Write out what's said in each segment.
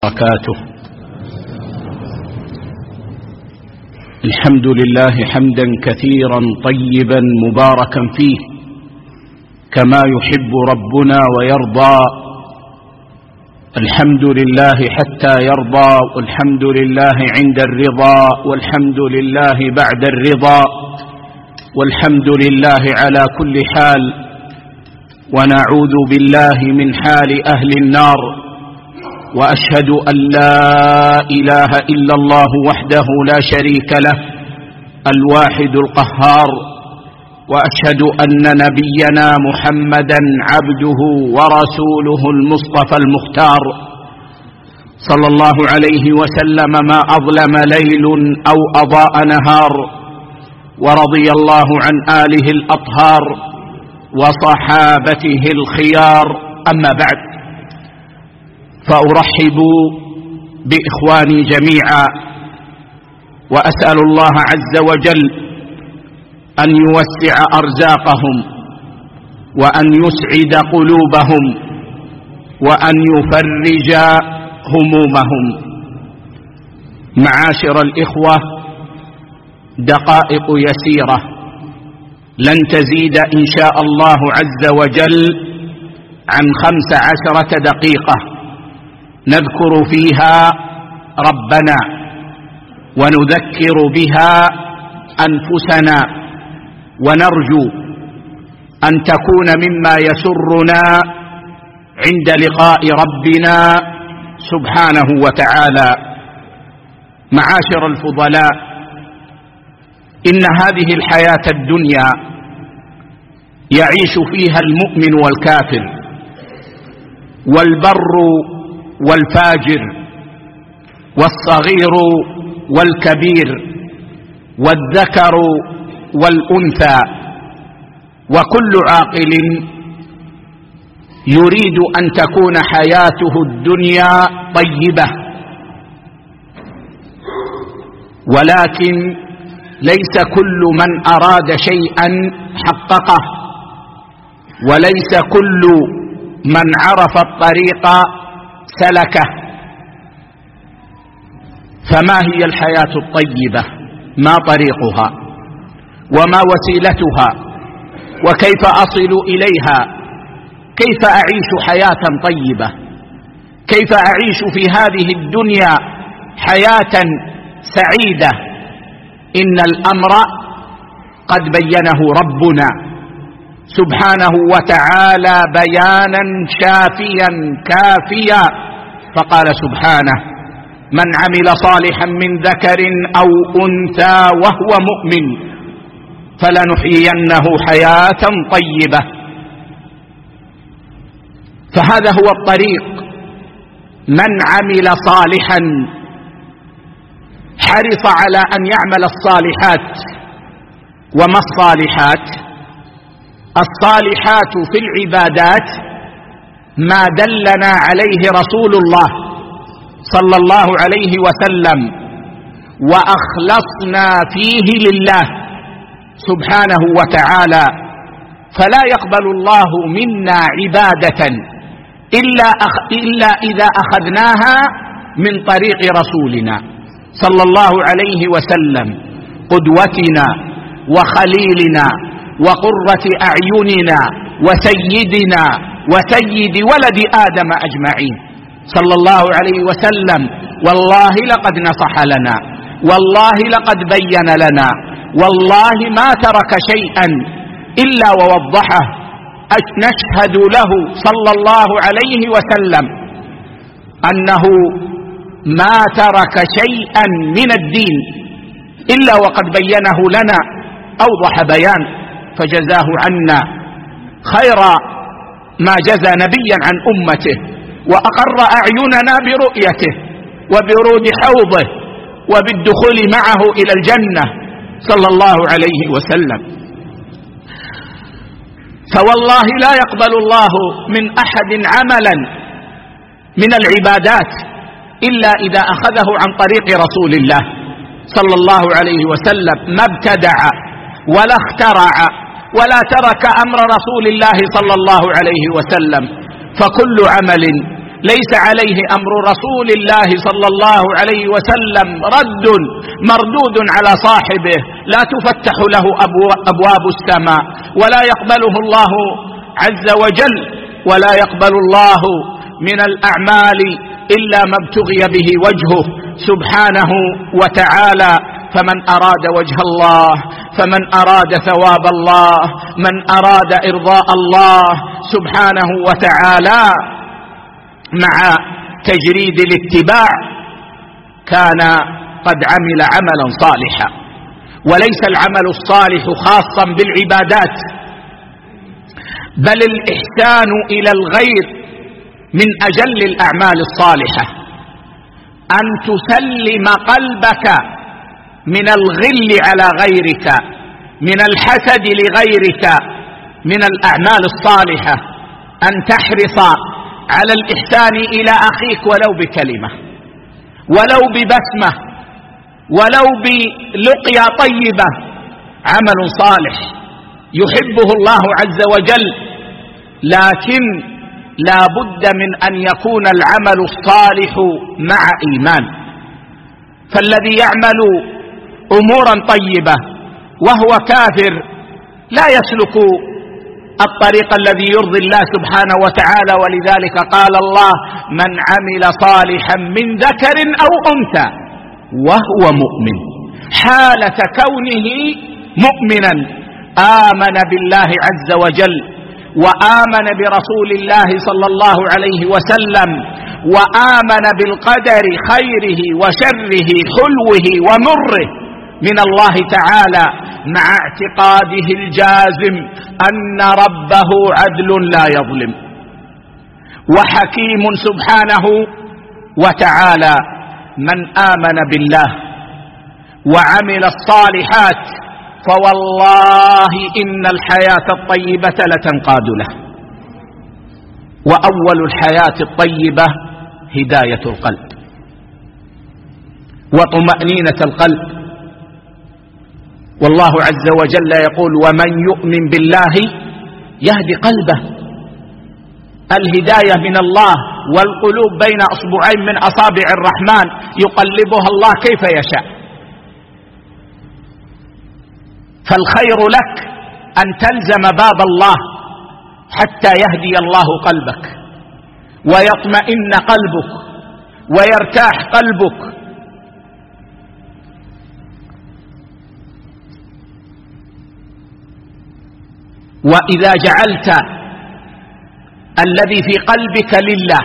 وبركاته. الحمد لله حمدا كثيرا طيبا مباركا فيه كما يحب ربنا ويرضى. الحمد لله حتى يرضى، والحمد لله عند الرضا، والحمد لله بعد الرضا، والحمد لله على كل حال، ونعوذ بالله من حال أهل النار. وأشهد أن لا إله إلا الله وحده لا شريك له الواحد القهار، وأشهد أن نبينا محمدا عبده ورسوله المصطفى المختار صلى الله عليه وسلم ما أظلم ليل أو أضاء نهار، ورضي الله عن آله الأطهار وصحابته الخيار. أما بعد، فأرحب بإخواني جميعا، وأسأل الله عز وجل أن يوسع أرزاقهم، وأن يسعد قلوبهم، وأن يفرج همومهم. معاشر الإخوة، دقائق يسيرة لن تزيد إن شاء الله عز وجل عن 15 دقيقة نذكر فيها ربنا، ونذكر بها أنفسنا، ونرجو أن تكون مما يسرنا عند لقاء ربنا سبحانه وتعالى. معاشر الفضلاء، إن هذه الحياة الدنيا يعيش فيها المؤمن والكافر، والبر والفاجر، والصغير والكبير، والذكر والأنثى، وكل عاقل يريد أن تكون حياته الدنيا طيبة، ولكن ليس كل من أراد شيئا حققه، وليس كل من عرف الطريق سلكه. فما هي الحياة الطيبة؟ ما طريقها؟ وما وسيلتها؟ وكيف أصل إليها؟ كيف أعيش حياة طيبة؟ كيف أعيش في هذه الدنيا حياة سعيدة؟ إن الأمر قد بينه ربنا سبحانه وتعالى بيانا شافيا كافيا، فقال سبحانه: من عمل صالحا من ذكر أو أنثى وهو مؤمن فلنحيينه حياة طيبة. فهذا هو الطريق. من عمل صالحا حرص على أن يعمل الصالحات. وما الصالحات؟ الصالحات في العبادات ما دلنا عليه رسول الله صلى الله عليه وسلم، وأخلصنا فيه لله سبحانه وتعالى. فلا يقبل الله منا عبادة إلا إذا أخذناها من طريق رسولنا صلى الله عليه وسلم، قدوتنا وخليلنا وقرة أعيننا وسيدنا وسيد ولد آدم أجمعين صلى الله عليه وسلم. والله لقد نصح لنا، والله لقد بين لنا، والله ما ترك شيئا إلا ووضحه. نشهد له صلى الله عليه وسلم أنه ما ترك شيئا من الدين إلا وقد بينه لنا أوضح بيان، فجزاه عنا خير ما جزى نبيا عن أمته، وأقر أعيننا برؤيته وبرود حوضه وبالدخول معه إلى الجنة صلى الله عليه وسلم. فوالله لا يقبل الله من أحد عملا من العبادات إلا إذا أخذه عن طريق رسول الله صلى الله عليه وسلم، ما ابتدع ولا اخترع ولا ترك أمر رسول الله صلى الله عليه وسلم. فكل عمل ليس عليه أمر رسول الله صلى الله عليه وسلم رد مردود على صاحبه، لا تفتح له أبواب السماء، ولا يقبله الله عز وجل، ولا يقبل الله من الأعمال إلا ما ابتغي به وجهه سبحانه وتعالى. فمن أراد وجه الله، فمن أراد ثواب الله، من أراد إرضاء الله سبحانه وتعالى مع تجريد الاتباع كان قد عمل عملا صالحا. وليس العمل الصالح خاصا بالعبادات، بل الإحسان إلى الغير من أجل الأعمال الصالحة، أن تسلم قلبك من الغل على غيرك، من الحسد لغيرك، من الأعمال الصالحة أن تحرص على الإحسان إلى أخيك ولو بكلمة، ولو ببسمة، ولو بلقيا طيبة، عمل صالح يحبه الله عز وجل. لكن لا بد من أن يكون العمل الصالح مع إيمان. فالذي يعمل أمورا طيبة وهو كافر لا يسلك الطريق الذي يرضي الله سبحانه وتعالى. ولذلك قال الله: من عمل صالحا من ذكر أو أنثى وهو مؤمن، حالة كونه مؤمنا آمن بالله عز وجل، وآمن برسول الله صلى الله عليه وسلم، وآمن بالقدر خيره وشره حلوه ومره من الله تعالى، مع اعتقاده الجازم أن ربه عدل لا يظلم وحكيم سبحانه وتعالى. من آمن بالله وعمل الصالحات فوالله إن الحياة الطيبة لتنقاد له. وأول الحياة الطيبة هداية القلب وطمأنينة القلب. والله عز وجل يقول: ومن يؤمن بالله يهدي قلبه. الهداية من الله، والقلوب بين أصبعين من أصابع الرحمن يقلبها الله كيف يشاء. فالخير لك أن تلزم باب الله حتى يهدي الله قلبك ويطمئن قلبك ويرتاح قلبك. وإذا جعلت الذي في قلبك لله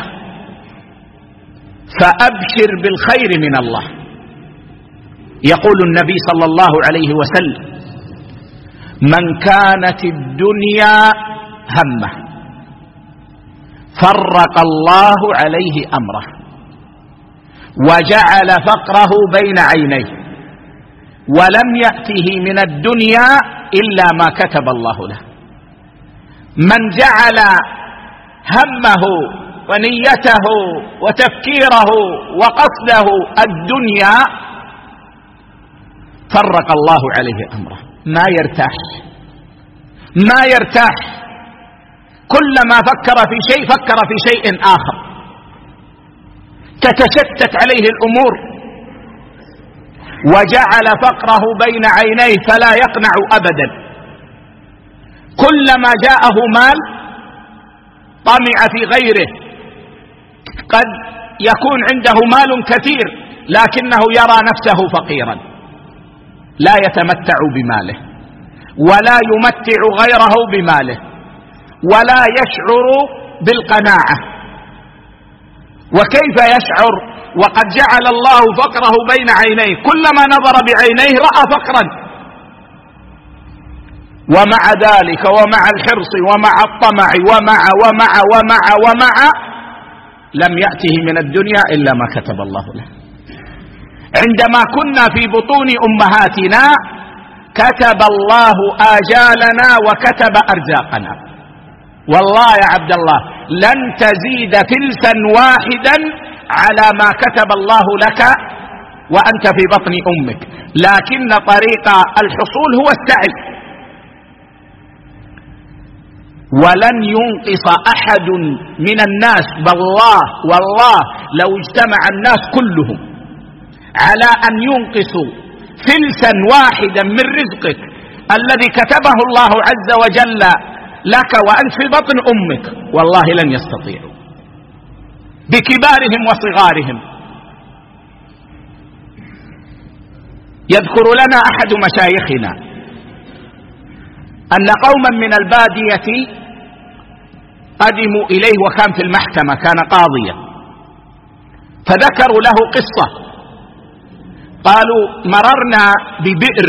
فأبشر بالخير من الله. يقول النبي صلى الله عليه وسلم: من كانت الدنيا همه فرق الله عليه أمره وجعل فقره بين عينيه ولم يأته من الدنيا إلا ما كتب الله له. من جعل همه ونيته وتفكيره وقصده الدنيا فرق الله عليه أمره، ما يرتاح. كلما فكر في شيء فكر في شيء آخر، تتشتت عليه الأمور. وجعل فقره بين عينيه فلا يقنع أبدا. كلما جاءه مال طمع في غيره. قد يكون عنده مال كثير لكنه يرى نفسه فقيرا، لا يتمتع بماله ولا يمتع غيره بماله ولا يشعر بالقناعة. وكيف يشعر وقد جعل الله فقره بين عينيه؟ كلما نظر بعينيه رأى فقرا، ومع ذلك ومع الحرص ومع الطمع ومع لم يأته من الدنيا إلا ما كتب الله له. عندما كنا في بطون أمهاتنا كتب الله آجالنا وكتب أرزاقنا. والله يا عبد الله لن تزيد فلسا واحدا على ما كتب الله لك وأنت في بطن أمك، لكن طريق الحصول هو السعي. ولن ينقص أحد من الناس، والله لو اجتمع الناس كلهم على أن ينقصوا فلسا واحدا من رزقك الذي كتبه الله عز وجل لك وأنت في بطن أمك، والله لن يستطيعوا، بكبارهم وصغارهم. يذكر لنا أحد مشايخنا أن قوما من البادية قدموا إليه وكان في المحكمة، كان قاضيا، فذكروا له قصة. قالوا: مررنا ببئر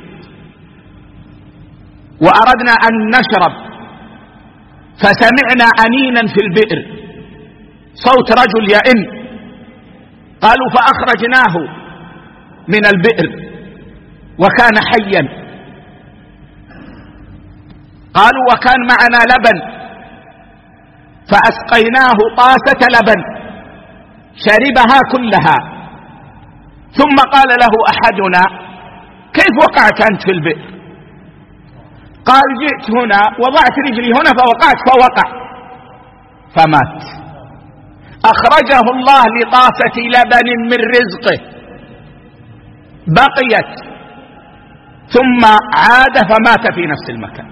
وأردنا أن نشرب، فسمعنا أنينا في البئر، صوت رجل يئن. قالوا: فأخرجناه من البئر وكان حيا. قالوا: وكان معنا لبن، فأسقيناه طاسة لبن شربها كلها، ثم قال له أحدنا: كيف وقعت أنت في البئر؟ قال: جئت هنا وضعت رجلي هنا فوقعت، فوقع فمات. أخرجه الله لطاسة لبن من رزقه، بقيت، ثم عاد فمات في نفس المكان.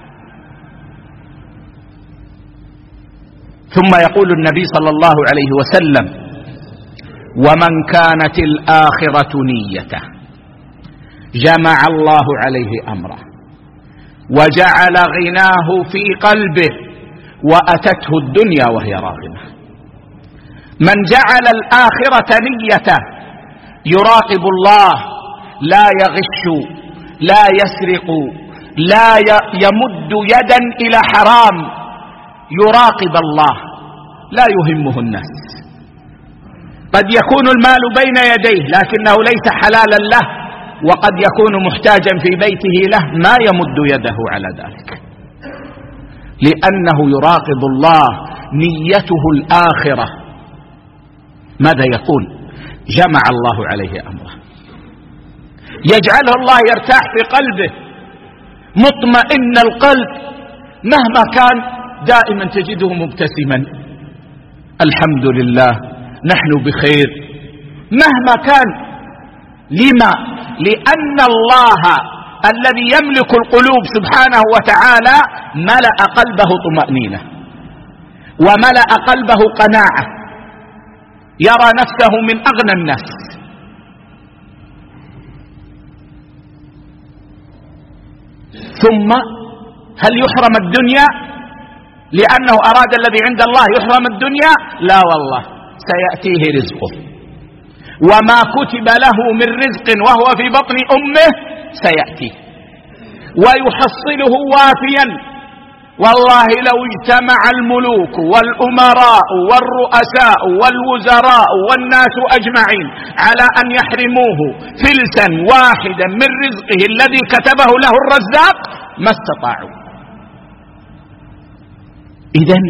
ثم يقول النبي صلى الله عليه وسلم: ومن كانت الآخرة نيته جمع الله عليه أمره وجعل غناه في قلبه وأتته الدنيا وهي راغمة. من جعل الآخرة نيته يراقب الله، لا يغش، لا يسرق، لا يمد يدا إلى حرام، يراقب الله، لا يهمه الناس. قد يكون المال بين يديه لكنه ليس حلالا له، وقد يكون محتاجا في بيته له، ما يمد يده على ذلك، لأنه يراقب الله، نيته الآخرة. ماذا يقول؟ جمع الله عليه أمره، يجعله الله يرتاح في قلبه، مطمئن القلب، مهما كان دائما تجده مبتسما، الحمد لله نحن بخير مهما كان. لما؟ لأن الله الذي يملك القلوب سبحانه وتعالى ملأ قلبه طمأنينة وملأ قلبه قناعة، يرى نفسه من أغنى الناس. ثم هل يحرم الدنيا لأنه أراد الذي عند الله يحرم الدنيا؟ لا والله، سيأتيه رزقه، وما كتب له من رزق وهو في بطن أمه سيأتيه ويحصله وافيا. والله لو اجتمع الملوك والأمراء والرؤساء والوزراء والناس أجمعين على أن يحرموه فلسا واحدا من رزقه الذي كتبه له الرزاق ما استطاعوا. إذن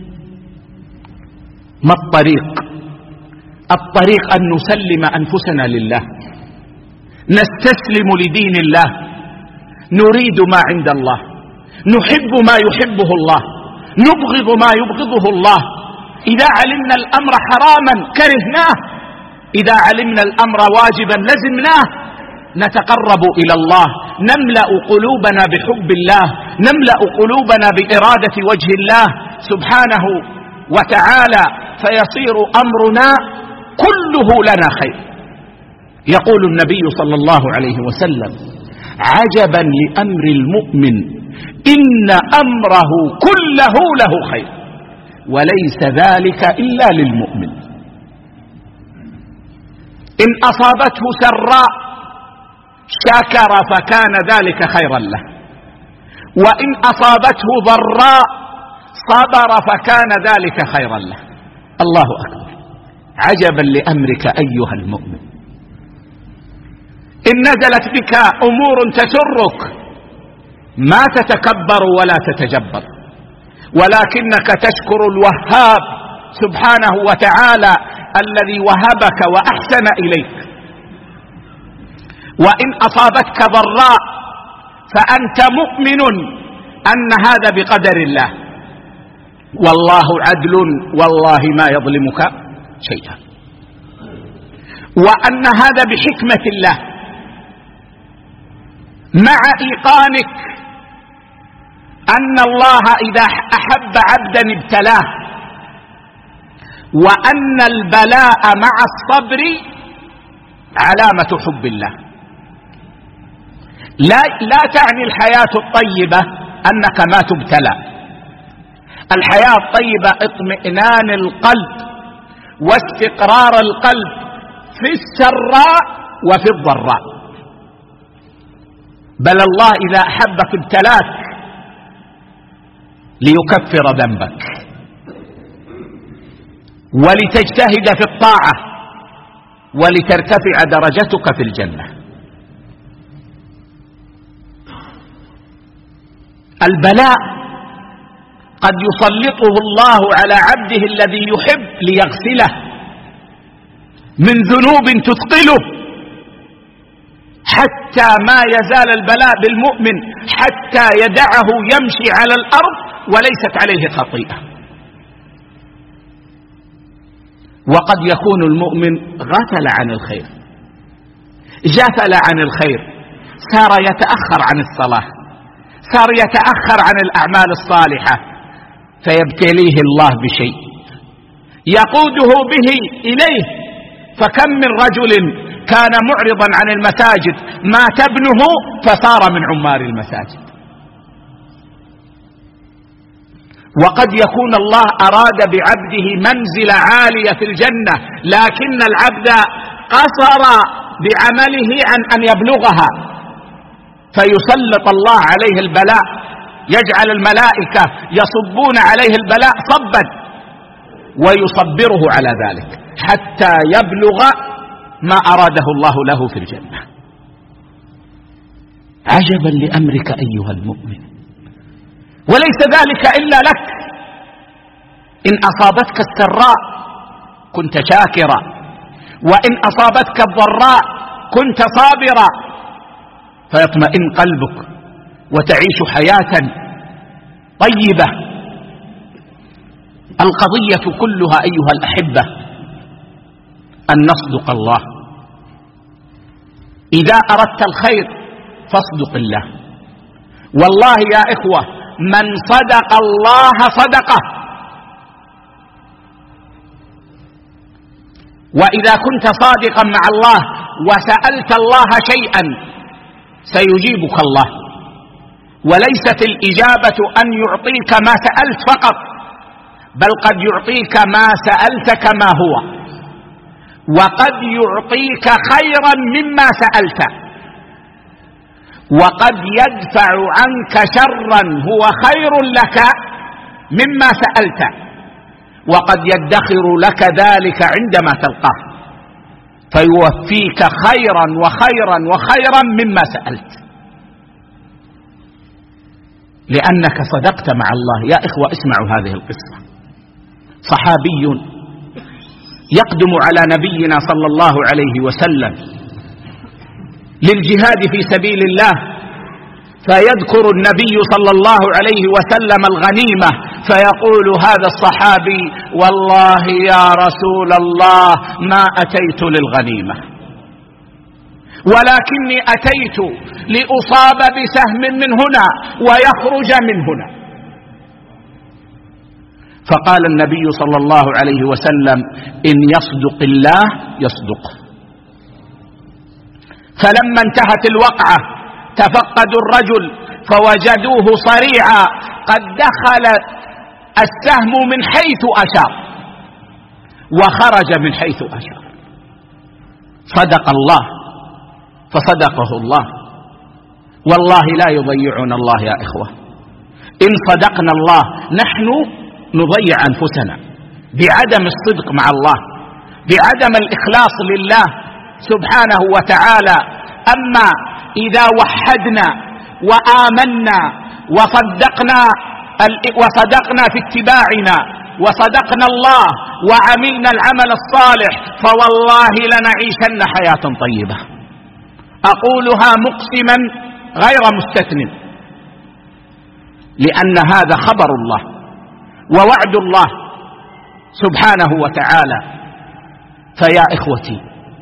ما الطريق؟ الطريق أن نسلم أنفسنا لله، نستسلم لدين الله، نريد ما عند الله، نحب ما يحبه الله، نبغض ما يبغضه الله. إذا علمنا الأمر حراما كرهناه، إذا علمنا الأمر واجبا لزمناه. نتقرب إلى الله، نملأ قلوبنا بحب الله، نملأ قلوبنا بإرادة وجه الله سبحانه وتعالى، فيصير أمرنا كله لنا خير. يقول النبي صلى الله عليه وسلم: عجبا لأمر المؤمن إن أمره كله له خير وليس ذلك إلا للمؤمن. إن أصابته سراء شكر فكان ذلك خيرا له، وإن أصابته ضراء صبر فكان ذلك خيرا له. الله أكبر، عجبا لأمرك أيها المؤمن. إن نزلت بك أمور تسرك ما تتكبر ولا تتجبر، ولكنك تشكر الوهاب سبحانه وتعالى الذي وهبك وأحسن إليك. وإن أصابتك ضراء فأنت مؤمن أن هذا بقدر الله، والله عدل والله ما يظلمك شيئا، وأن هذا بحكمة الله مع إيقانك أن الله إذا أحب عبدا ابتلاه، وأن البلاء مع الصبر علامة حب الله. لا تعني الحياة الطيبة أنك ما تبتلى. الحياة الطيبة اطمئنان القلب واستقرار القلب في السراء وفي الضراء. بل الله إذا أحبك ابتلاك ليكفر ذنبك ولتجتهد في الطاعة ولترتفع درجتك في الجنة. البلاء قد يسلطه الله على عبده الذي يحب ليغسله من ذنوب تثقله، حتى ما يزال البلاء بالمؤمن حتى يدعه يمشي على الأرض وليست عليه خطيئة. وقد يكون المؤمن غفل عن الخير، جفل عن الخير، صار يتأخر عن الصلاة، صار يتأخر عن الأعمال الصالحة، فيبتليه الله بشيء يقوده به إليه. فكم من رجل كان معرضا عن المساجد مات ابنه فصار من عمار المساجد. وقد يكون الله أراد بعبده منزلة عالية في الجنة، لكن العبد قصر بعمله عن أن يبلغها، فيسلط الله عليه البلاء، يجعل الملائكة يصبون عليه البلاء صبا ويصبره على ذلك حتى يبلغ ما أراده الله له في الجنة. عجبا لأمرك أيها المؤمن، وليس ذلك إلا لك. إن أصابتك السراء كنت شاكرا، وإن أصابتك الضراء كنت صابرا، فيطمئن قلبك وتعيش حياة طيبة. القضية كلها أيها الأحبة أن نصدق الله. إذا أردت الخير فاصدق الله. والله يا إخوة من صدق الله صدقه. وإذا كنت صادقا مع الله وسألت الله شيئا سيجيبك الله، وليست الإجابة أن يعطيك ما سألت فقط، بل قد يعطيك ما سألت كما هو، وقد يعطيك خيرا مما سألت، وقد يدفع عنك شرا هو خير لك مما سألت، وقد يدخر لك ذلك عندما تلقاه فيوفيك خيرا وخيرا وخيرا مما سألت، لأنك صدقت مع الله. يا إخوة اسمعوا هذه القصة. صحابي يقدم على نبينا صلى الله عليه وسلم للجهاد في سبيل الله، فيذكر النبي صلى الله عليه وسلم الغنيمة، فيقول هذا الصحابي والله يا رسول الله ما أتيت للغنيمة، ولكني أتيت لأصاب بسهم من هنا ويخرج من هنا. فقال النبي صلى الله عليه وسلم إن يصدق الله يصدقه. فلما انتهت الوقعة تفقدوا الرجل فوجدوه صريعا قد دخل السهم من حيث أشار وخرج من حيث أشار. صدق الله فصدقه الله. والله لا يضيعنا الله يا إخوة. إن صدقنا الله نحن نضيع أنفسنا بعدم الصدق مع الله، بعدم الإخلاص لله سبحانه وتعالى. أما إذا وحدنا وآمنا وصدقنا في اتباعنا وصدقنا الله وعملنا العمل الصالح فوالله لنعيشن حياة طيبة. أقولها مقسما غير مستثن، لأن هذا خبر الله ووعد الله سبحانه وتعالى. فيا إخوتي،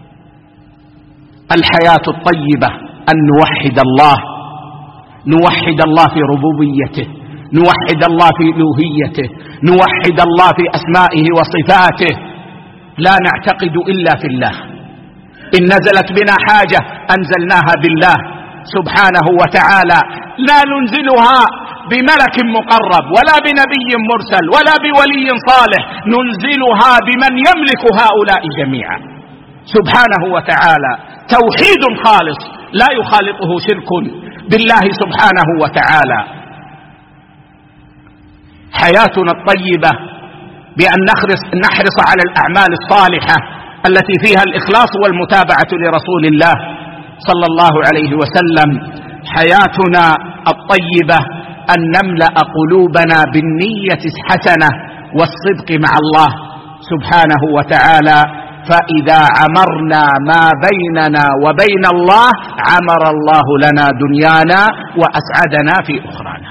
الحياة الطيبة أن نوحد الله، نوحد الله في ربوبيته، نوحد الله في ألوهيته، نوحد الله في أسمائه وصفاته، لا نعتقد إلا في الله. إن نزلت بنا حاجة أنزلناها بالله سبحانه وتعالى، لا ننزلها بملك مقرب ولا بنبي مرسل ولا بولي صالح، ننزلها بمن يملك هؤلاء جميعا سبحانه وتعالى. توحيد خالص لا يخالطه شرك بالله سبحانه وتعالى. حياتنا الطيبة بأن نحرص على الأعمال الصالحة التي فيها الإخلاص والمتابعة لرسول الله صلى الله عليه وسلم. حياتنا الطيبة أن نملأ قلوبنا بالنية الحسنة والصدق مع الله سبحانه وتعالى، فإذا عمرنا ما بيننا وبين الله عمر الله لنا دنيانا وأسعدنا في أخرانا،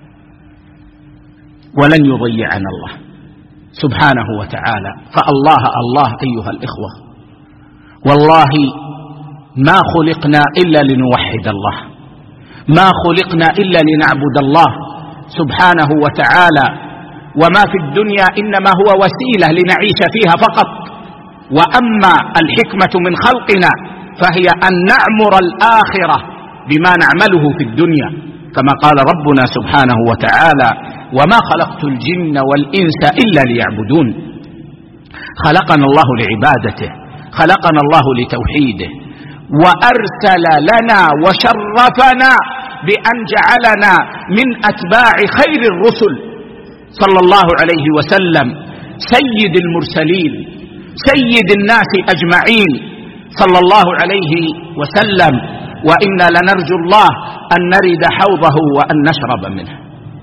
ولن يضيعنا الله سبحانه وتعالى. فالله الله أيها الإخوة، والله ما خلقنا إلا لنوحد الله، ما خلقنا إلا لنعبد الله سبحانه وتعالى، وما في الدنيا إنما هو وسيلة لنعيش فيها فقط. وأما الحكمة من خلقنا فهي أن نعمر الآخرة بما نعمله في الدنيا، كما قال ربنا سبحانه وتعالى: وما خلقت الجن والإنس إلا ليعبدون. خلقنا الله لعبادته، خلقنا الله لتوحيده، وأرسل لنا وشرفنا بأن جعلنا من أتباع خير الرسل صلى الله عليه وسلم، سيد المرسلين، سيد الناس أجمعين صلى الله عليه وسلم. وإنا لنرجو الله أن نرد حوضه وأن نشرب منه.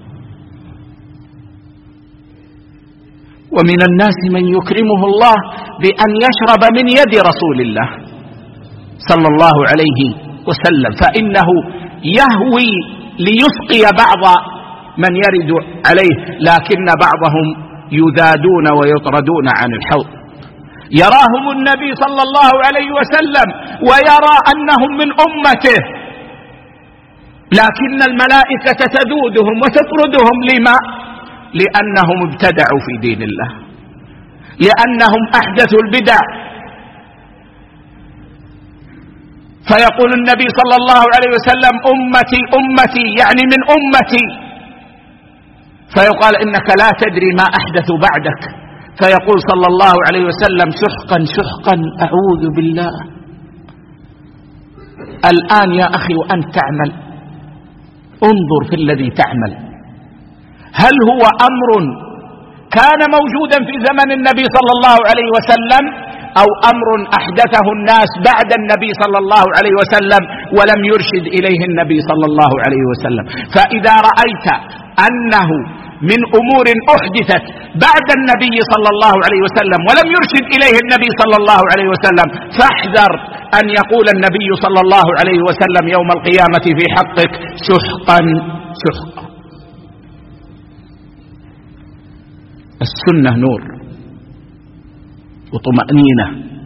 ومن الناس من يكرمه الله بأن يشرب من يد رسول الله صلى الله عليه وسلم، فإنه يهوي ليسقي بعض من يرد عليه، لكن بعضهم يذادون ويطردون عن الحوض. يراهم النبي صلى الله عليه وسلم ويرى أنهم من أمته، لكن الملائكة تذودهم وتطردهم. لما؟ لأنهم ابتدعوا في دين الله، لأنهم أحدثوا البدع. فيقول النبي صلى الله عليه وسلم: أمتي أمتي، يعني من أمتي. فيقال: إنك لا تدري ما أحدث بعدك. فيقول صلى الله عليه وسلم: سحقا سحقا، أعوذ بالله. الآن يا أخي وأنت تعمل، انظر في الذي تعمل، هل هو أمر كان موجودا في زمن النبي صلى الله عليه وسلم، أو أمر أحدثه الناس بعد النبي صلى الله عليه وسلم ولم يرشد إليه النبي صلى الله عليه وسلم؟ فإذا رأيت أنه من أمور أحدثت بعد النبي صلى الله عليه وسلم ولم يرشد إليه النبي صلى الله عليه وسلم، فاحذر أن يقول النبي صلى الله عليه وسلم يوم القيامة في حقك: سحقا سحقا. السنة نور وطمأنينة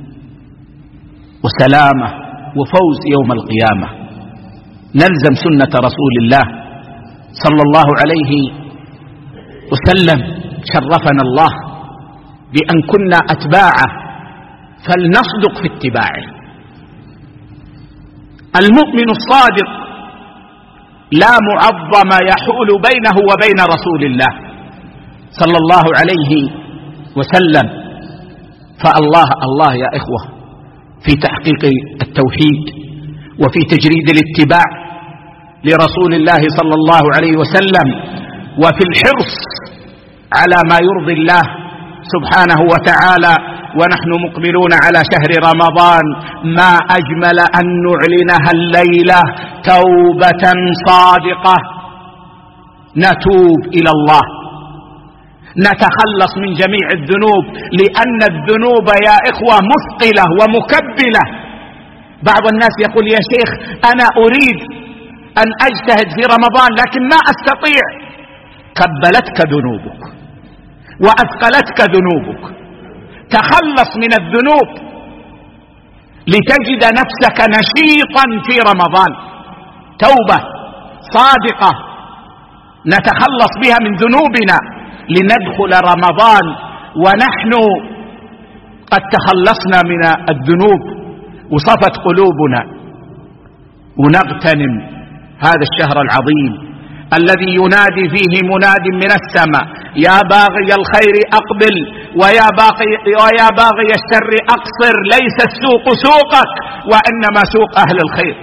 وسلامة وفوز يوم القيامة. نلزم سنة رسول الله صلى الله عليه وسلم، شرفنا الله بأن كنا أتباعه، فلنصدق في اتباعه. المؤمن الصادق لا معظم يحول بينه وبين رسول الله صلى الله عليه وسلم. فالله الله يا إخوة في تحقيق التوحيد وفي تجريد الاتباع لرسول الله صلى الله عليه وسلم، وفي الحرص على ما يرضي الله سبحانه وتعالى. ونحن مقبلون على شهر رمضان، ما أجمل أن نعلنها الليلة توبة صادقة، نتوب إلى الله، نتخلص من جميع الذنوب، لأن الذنوب يا إخوة مثقلة ومكبلة. بعض الناس يقول: يا شيخ أنا أريد أن أجتهد في رمضان لكن ما أستطيع. كبلتك ذنوبك، وأثقلتك ذنوبك. تخلص من الذنوب لتجد نفسك نشيطا في رمضان. توبة صادقة نتخلص بها من ذنوبنا لندخل رمضان ونحن قد تخلصنا من الذنوب وصفت قلوبنا، ونغتنم هذا الشهر العظيم الذي ينادي فيه مناد من السماء: يا باغي الخير أقبل ويا باغي الشر أقصر، ليس السوق سوقك وإنما سوق أهل الخير.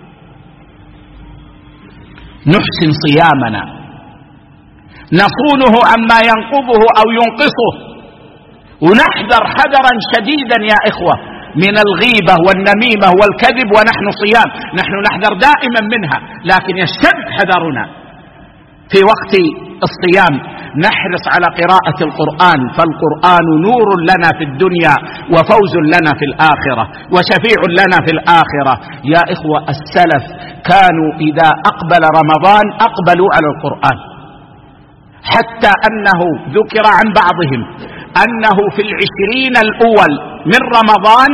نحسن صيامنا، نصونه عما ينقضه أو ينقصه، ونحذر حذرا شديدا يا إخوة من الغيبة والنميمة والكذب ونحن صيام. نحن نحذر دائما منها، لكن يشتد حذرنا في وقت الصيام. نحرص على قراءة القرآن، فالقرآن نور لنا في الدنيا وفوز لنا في الآخرة وشفيع لنا في الآخرة. يا إخوة السلف كانوا إذا أقبل رمضان أقبلوا على القرآن، حتى أنه ذكر عن بعضهم أنه في 20 الأول من رمضان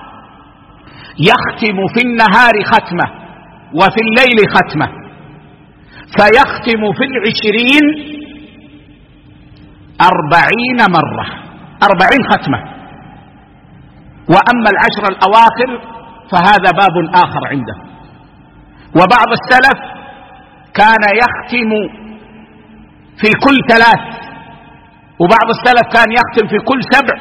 يختم في النهار ختمة وفي الليل ختمة، فيختم في 20 40 مرة، 40 ختمة. وأما 10 الأواخر فهذا باب آخر عنده. وبعض السلف كان يختم في كل 3، وبعض السلف كان يختم في كل 7.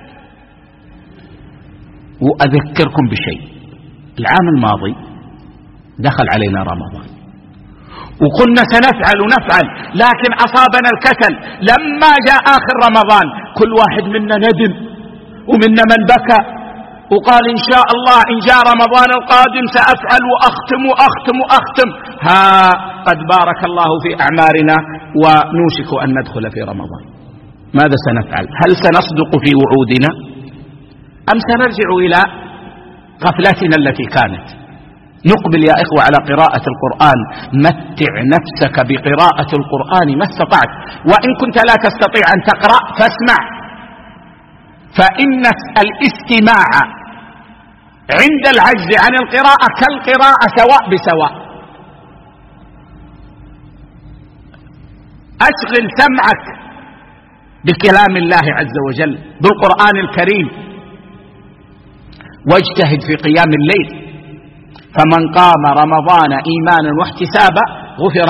وأذكركم بشيء: العام الماضي دخل علينا رمضان وقلنا سنفعل ونفعل، لكن أصابنا الكسل. لما جاء آخر رمضان كل واحد منا ندم، ومنا من بكى وقال إن شاء الله إن جاء رمضان القادم سأفعل وأختم وأختم وأختم. ها قد بارك الله في أعمارنا ونوشك أن ندخل في رمضان. ماذا سنفعل؟ هل سنصدق في وعودنا أم سنرجع إلى غفلتنا التي كانت؟ نقبل يا إخوة على قراءة القرآن. متع نفسك بقراءة القرآن ما استطعت، وإن كنت لا تستطيع أن تقرأ فاسمع، فإن الاستماع عند العجز عن القراءة كالقراءة سواء بسواء. أشغل سمعك بكلام الله عز وجل بالقرآن الكريم، واجتهد في قيام الليل. فمن قام رمضان إيمانا واحتسابا غفر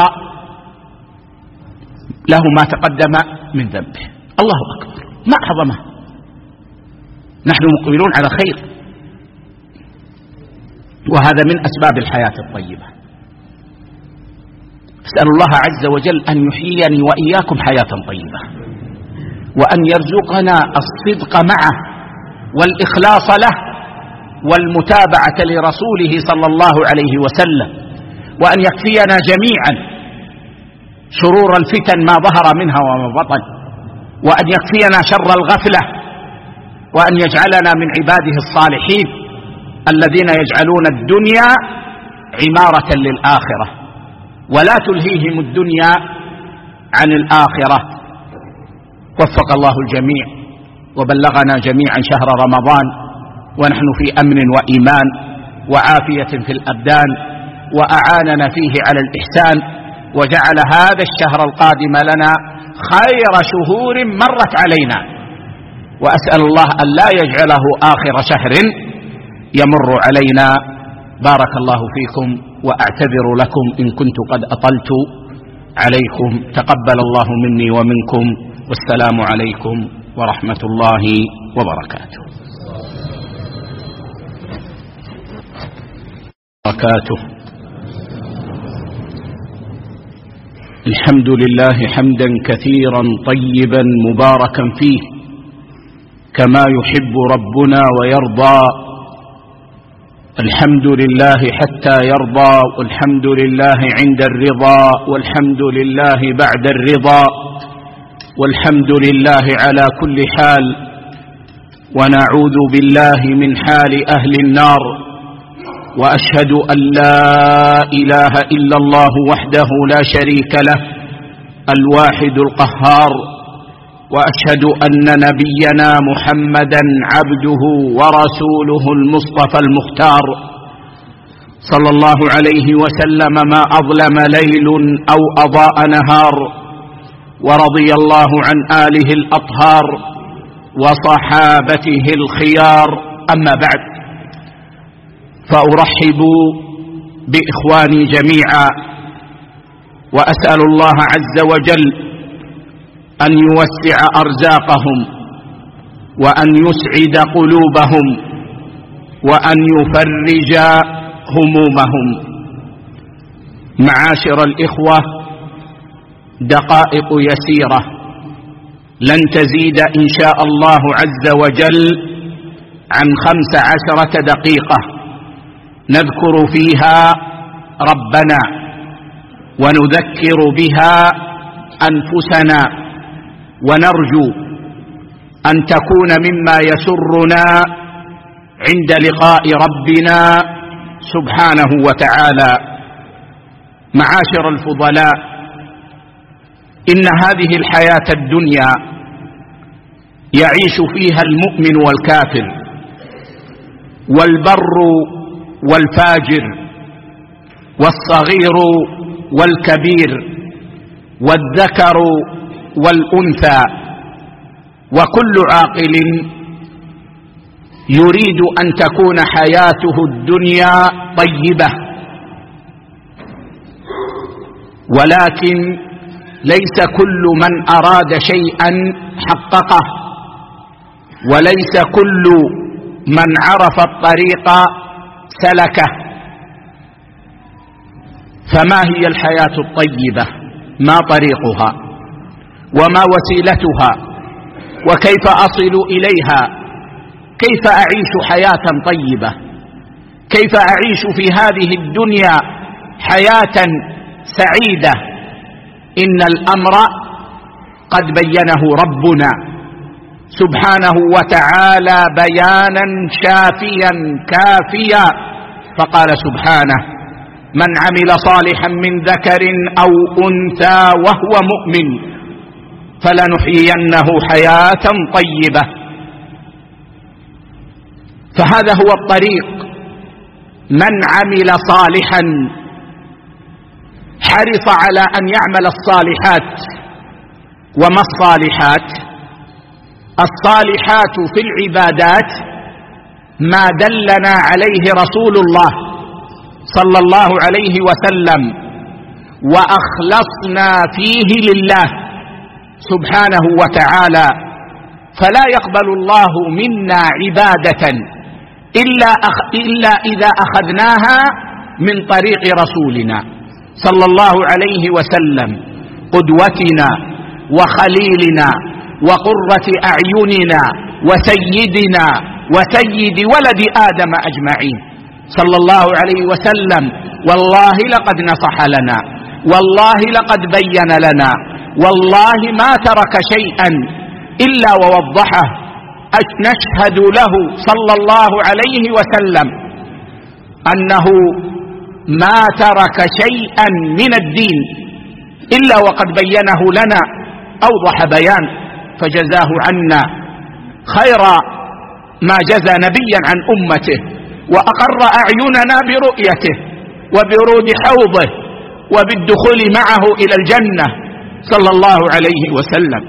له ما تقدم من ذنبه. الله أكبر، ما أعظمه. نحن مقبلون على خير، وهذا من أسباب الحياة الطيبة. أسأل الله عز وجل أن يحييني وإياكم حياة طيبة، وأن يرزقنا الصدق معه والإخلاص له والمتابعة لرسوله صلى الله عليه وسلم، وأن يكفينا جميعا شرور الفتن ما ظهر منها وما بطن، وأن يكفينا شر الغفلة، وأن يجعلنا من عباده الصالحين الذين يجعلون الدنيا عمارة للآخرة ولا تلهيهم الدنيا عن الآخرة. وفق الله الجميع وبلغنا جميعا شهر رمضان ونحن في أمن وإيمان وعافية في الأبدان، وأعاننا فيه على الإحسان، وجعل هذا الشهر القادم لنا خير شهور مرت علينا. وأسأل الله أن لا يجعله آخر شهر يمر علينا. بارك الله فيكم، وأعتذر لكم إن كنت قد أطلت عليكم. تقبل الله مني ومنكم، والسلام عليكم ورحمة الله وبركاته. الحمد لله حمدا كثيرا طيبا مباركا فيه كما يحب ربنا ويرضى. الحمد لله حتى يرضى، والحمد لله عند الرضا، والحمد لله بعد الرضا، والحمد لله على كل حال، ونعوذ بالله من حال أهل النار. وأشهد أن لا إله إلا الله وحده لا شريك له الواحد القهار، وأشهد أن نبينا محمدا عبده ورسوله المصطفى المختار صلى الله عليه وسلم ما أظلم ليل أو أضاء نهار، ورضي الله عن آله الأطهار وصحابته الخيار. أما بعد، فأرحب بإخواني جميعا وأسأل الله عز وجل أن يوسع أرزاقهم وأن يسعد قلوبهم وأن يفرج همومهم. معاشر الإخوة، دقائق يسيرة لن تزيد إن شاء الله عز وجل عن 15 دقيقة نذكر فيها ربنا ونذكر بها أنفسنا، ونرجو أن تكون مما يسرنا عند لقاء ربنا سبحانه وتعالى. معاشر الفضلاء، إن هذه الحياة الدنيا يعيش فيها المؤمن والكافر، والبر والفاجر، والصغير والكبير، والذكر والأنثى، وكل عاقل يريد أن تكون حياته الدنيا طيبة، ولكن ليس كل من أراد شيئا حققه، وليس كل من عرف الطريق سلكه. فما هي الحياة الطيبة؟ ما طريقها؟ وما وسيلتها؟ وكيف أصل إليها؟ كيف أعيش حياة طيبة؟ كيف أعيش في هذه الدنيا حياة سعيدة؟ إن الأمر قد بينه ربنا سبحانه وتعالى بيانا شافيا كافيا، فقال سبحانه: من عمل صالحا من ذكر أو أنثى وهو مؤمن فلنحيينه حياة طيبة. فهذا هو الطريق. من عمل صالحا حرص على أن يعمل الصالحات. وما الصالحات؟ الصالحات في العبادات ما دلنا عليه رسول الله صلى الله عليه وسلم، وأخلصنا فيه لله سبحانه وتعالى. فلا يقبل الله منا عبادة إلا إذا أخذناها من طريق رسولنا صلى الله عليه وسلم، قدوتنا وخليلنا وقرة أعيننا وسيدنا وسيد ولد آدم أجمعين صلى الله عليه وسلم. والله لقد نصح لنا، والله لقد بين لنا، والله ما ترك شيئا إلا ووضحه. نشهد له صلى الله عليه وسلم أنه ما ترك شيئا من الدين إلا وقد بينه لنا أوضح بيان، فجزاه عنا خير ما جزى نبيا عن أمته، وأقر أعيننا برؤيته وبرود حوضه وبالدخول معه إلى الجنة صلى الله عليه وسلم.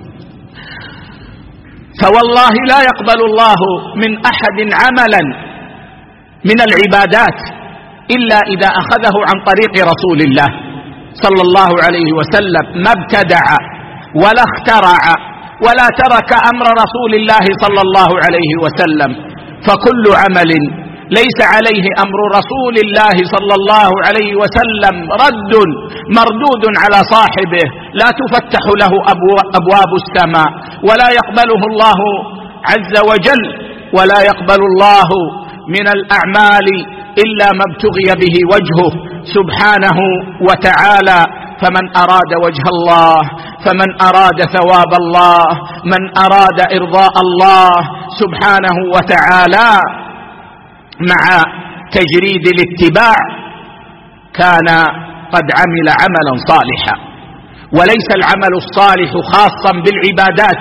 فوالله لا يقبل الله من أحد عملا من العبادات إلا إذا أخذه عن طريق رسول الله صلى الله عليه وسلم، ما ابتدع ولا اخترع ولا ترك أمر رسول الله صلى الله عليه وسلم. فكل عمل ليس عليه أمر رسول الله صلى الله عليه وسلم رد مردود على صاحبه، لا تفتح له أبواب السماء، ولا يقبله الله عز وجل، ولا يقبل الله من الأعمال إلا ما ابتغي به وجهه سبحانه وتعالى. فمن أراد وجه الله، فمن أراد ثواب الله، من أراد إرضاء الله سبحانه وتعالى مع تجريد الاتباع كان قد عمل عملا صالحا. وليس العمل الصالح خاصا بالعبادات،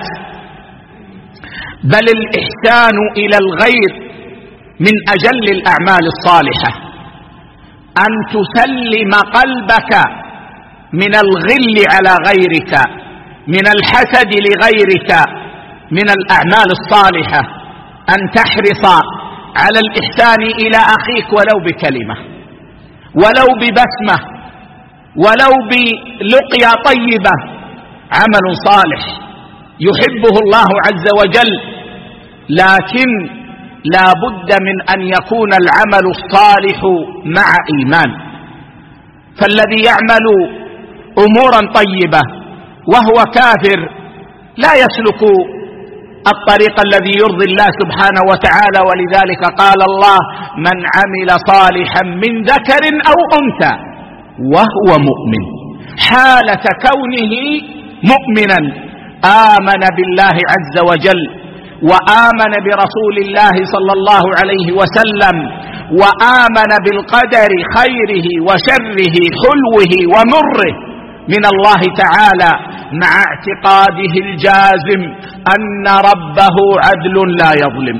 بل الإحسان إلى الغير من أجل الأعمال الصالحة، أن تسلم قلبك من الغل على غيرك، من الحسد لغيرك، من الأعمال الصالحة أن تحرص على الإحسان إلى أخيك ولو بكلمة، ولو ببسمة، ولو بلقيا طيبة، عمل صالح يحبه الله عز وجل. لكن لا بد من أن يكون العمل الصالح مع إيمان. فالذي يعمل أمورا طيبة وهو كافر لا يسلك الطريق الذي يرضي الله سبحانه وتعالى. ولذلك قال الله: من عمل صالحا من ذكر أو أنثى وهو مؤمن، حالة كونه مؤمنا آمن بالله عز وجل، وآمن برسول الله صلى الله عليه وسلم، وآمن بالقدر خيره وشره حلوه ومره من الله تعالى، مع اعتقاده الجازم أن ربه عدل لا يظلم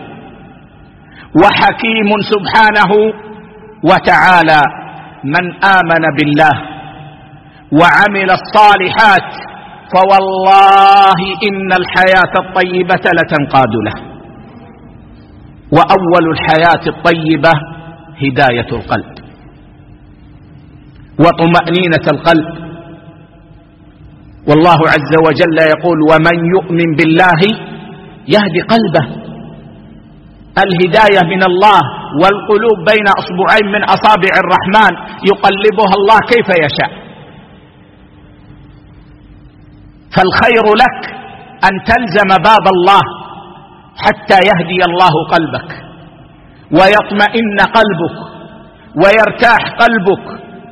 وحكيم سبحانه وتعالى. من آمن بالله وعمل الصالحات فوالله إن الحياة الطيبة لتنقاد له. وأول الحياة الطيبة هداية القلب وطمأنينة القلب. والله عز وجل يقول: ومن يؤمن بالله يهدي قلبه. الهداية من الله، والقلوب بين أصبعين من أصابع الرحمن يقلبها الله كيف يشاء. فالخير لك أن تلزم باب الله حتى يهدي الله قلبك ويطمئن قلبك ويرتاح قلبك.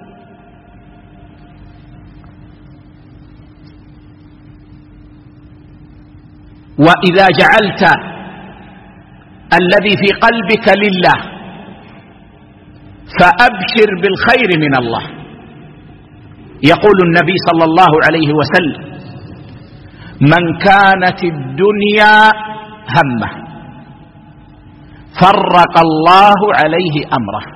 وإذا جعلت الذي في قلبك لله فأبشر بالخير من الله. يقول النبي صلى الله عليه وسلم: من كانت الدنيا همه فرق الله عليه أمره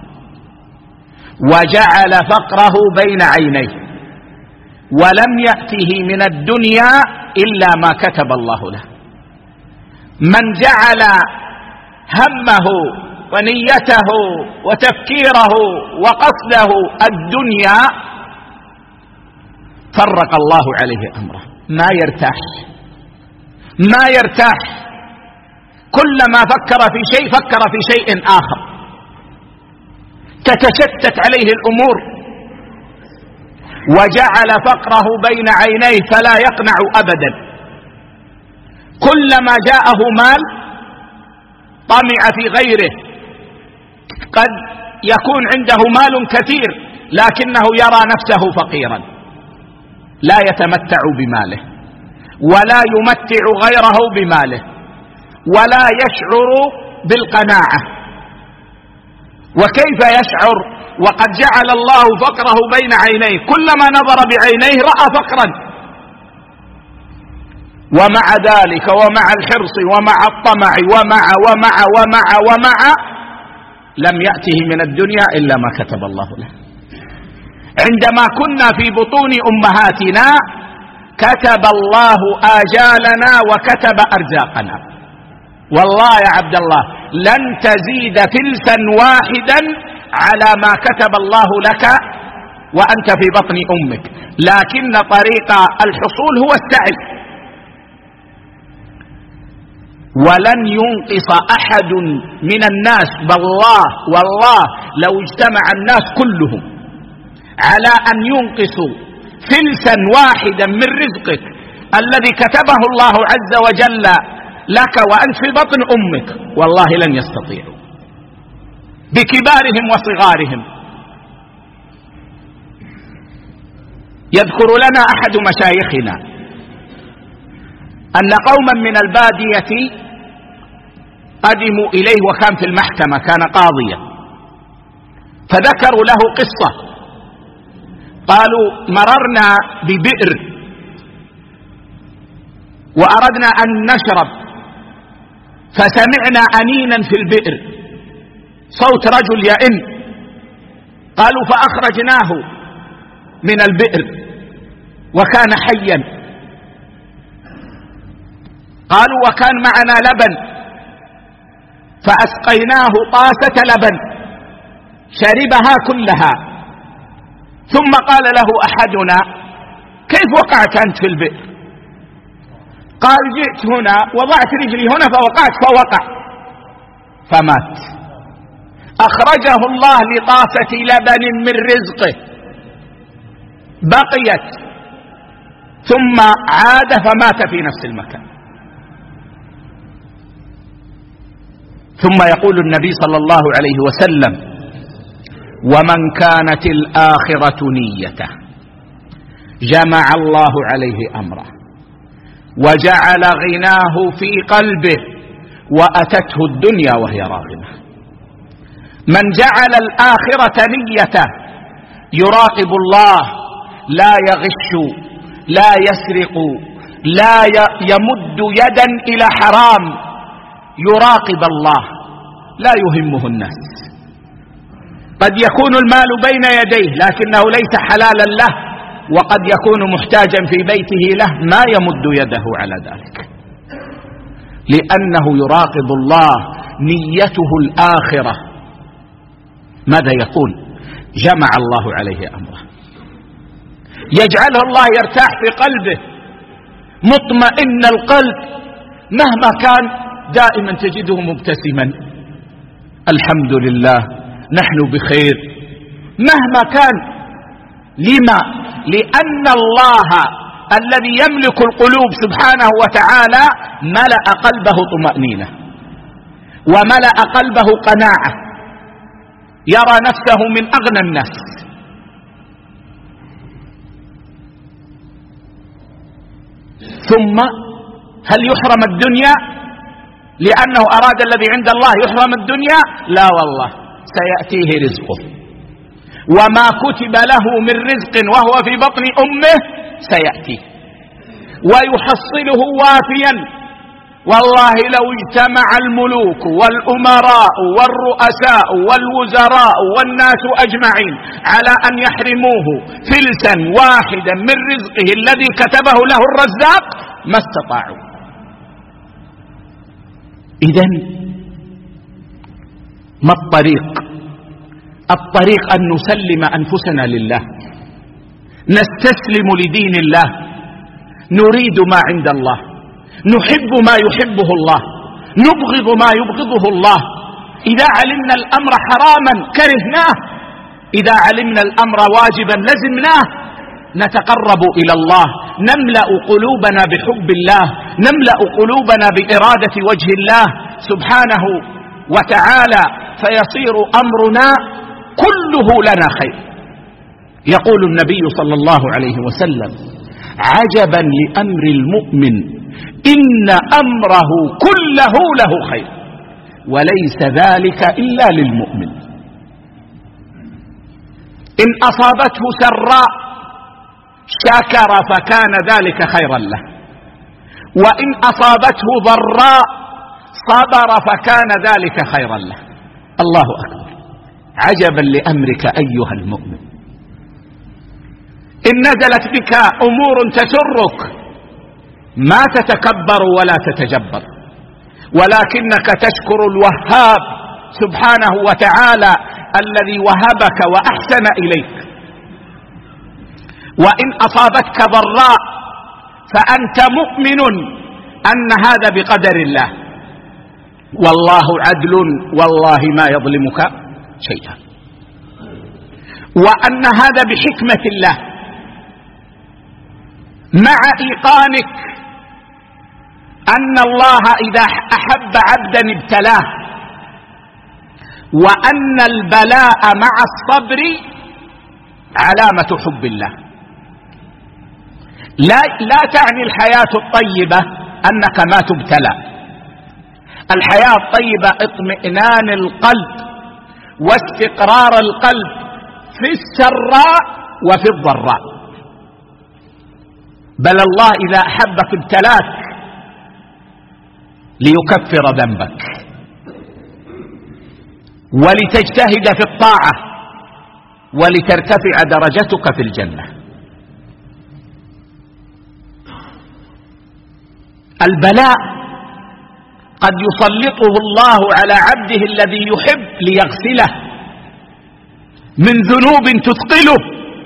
وجعل فقره بين عينيه، ولم يأته من الدنيا إلا ما كتب الله له. من جعل همه ونيته وتفكيره وقصده الدنيا فرق الله عليه أمره، ما يرتاح. كلما فكر في شيء فكر في شيء آخر، تتشتت عليه الأمور. وجعل فقره بين عينيه فلا يقنع أبدا. كلما جاءه مال طمع في غيره. قد يكون عنده مال كثير لكنه يرى نفسه فقيرا، لا يتمتع بماله ولا يمتع غيره بماله ولا يشعر بالقناعة. وكيف يشعر وقد جعل الله فقره بين عينيه؟ كلما نظر بعينيه رأى فقرا، ومع ذلك ومع الحرص ومع الطمع ومع لم يأته من الدنيا إلا ما كتب الله له. عندما كنا في بطون أمهاتنا كتب الله آجالنا وكتب أرزاقنا. والله يا عبد الله لن تزيد فلسا واحدا على ما كتب الله لك وأنت في بطن أمك، لكن طريق الحصول هو السعي. ولن ينقص أحد من الناس، والله لو اجتمع الناس كلهم على أن ينقصوا فلسا واحدا من رزقك الذي كتبه الله عز وجل لك وأنت في بطن أمك، والله لن يستطيعوا، بكبارهم وصغارهم. يذكر لنا أحد مشايخنا أن قوما من البادية قدموا إليه وكان في المحكمة، كان قاضيا، فذكروا له قصة. قالوا: مررنا ببئر وأردنا أن نشرب، فسمعنا أنينا في البئر، صوت رجل يئن. قالوا فأخرجناه من البئر وكان حيا. قالوا وكان معنا لبن، فأسقيناه طاسة لبن شربها كلها. ثم قال له أحدنا: كيف وقعت أنت في البئر؟ قال: جئت هنا وضعت رجلي هنا فوقعت، فوقع فمات. أخرجه الله لطاسة لبن من رزقه، بقيت، ثم عاد فمات في نفس المكان. ثم يقول النبي صلى الله عليه وسلم: ومن كانت الآخرة نيته جمع الله عليه أمره وجعل غناه في قلبه وأتته الدنيا وهي راغمة. من جعل الآخرة نيته يراقب الله، لا يغش، لا يسرق، لا يمد يدا إلى حرام، يراقب الله، لا يهمه الناس. قد يكون المال بين يديه لكنه ليس حلالا له، وقد يكون محتاجا في بيته له، ما يمد يده على ذلك، لأنه يراقب الله، نيته الآخرة. ماذا يقول؟ جمع الله عليه أمره، يجعله الله يرتاح في قلبه، مطمئن القلب، مهما كان دائما تجده مبتسما: الحمد لله، نحن بخير، مهما كان. لما؟ لأن الله الذي يملك القلوب سبحانه وتعالى ملأ قلبه طمأنينة، وملأ قلبه قناعة، يرى نفسه من أغنى الناس. ثم هل يحرم الدنيا لأنه أراد الذي عند الله يحرم الدنيا؟ لا والله، سيأتيه رزقه، وما كتب له من رزق وهو في بطن أمه سيأتيه ويحصله وافيا. والله لو اجتمع الملوك والأمراء والرؤساء والوزراء والناس أجمعين على أن يحرموه فلسا واحدا من رزقه الذي كتبه له الرزاق ما استطاعوا. إذن ما الطريق؟ الطريق أن نسلم أنفسنا لله، نستسلم لدين الله، نريد ما عند الله، نحب ما يحبه الله، نبغض ما يبغضه الله. إذا علمنا الأمر حراما كرهناه، إذا علمنا الأمر واجبا لزمناه. نتقرب إلى الله، نملأ قلوبنا بحب الله، نملأ قلوبنا بإرادة وجه الله سبحانه وتعالى، فيصير أمرنا كله لنا خير. يقول النبي صلى الله عليه وسلم: عجبا لأمر المؤمن، إن أمره كله له خير، وليس ذلك إلا للمؤمن. إن أصابته سراء شكر فكان ذلك خيرا له، وإن أصابته ضراء صبر فكان ذلك خيرا له. الله أكبر، عجبا لأمرك أيها المؤمن. إن نزلت بك أمور تسرك ما تتكبر ولا تتجبر، ولكنك تشكر الوهاب سبحانه وتعالى الذي وهبك وأحسن إليك. وإن أصابتك ضراء فأنت مؤمن أن هذا بقدر الله، والله عدل، والله ما يظلمك شيئا، وأن هذا بحكمة الله، مع إيقانك أن الله إذا أحب عبدا ابتلاه، وأن البلاء مع الصبر علامة حب الله. لا تعني الحياة الطيبة أنك ما تبتلى. الحياة الطيبة اطمئنان القلب واستقرار القلب في السراء وفي الضراء. بل الله إذا أحبك ابتلاك ليكفر ذنبك ولتجتهد في الطاعة ولترتفع درجتك في الجنة. البلاء قد يسلطه الله على عبده الذي يحب ليغسله من ذنوب تثقله،